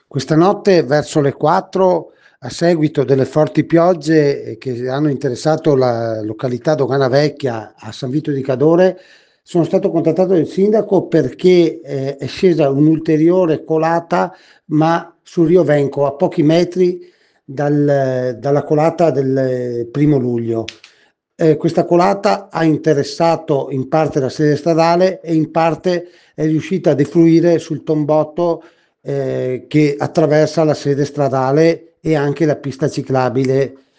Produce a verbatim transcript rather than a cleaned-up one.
Questa notte verso le quattro, a seguito delle forti piogge eh, che hanno interessato la località Dogana Vecchia a San Vito di Cadore, sono stato contattato dal sindaco perché eh, è scesa un'ulteriore colata, ma sul Rio Venco, a pochi metri dal- dalla colata del primo luglio. Eh, questa colata ha interessato in parte la sede stradale e in parte è riuscita a defluire sul tombotto eh, che attraversa la sede stradale e anche la pista ciclabile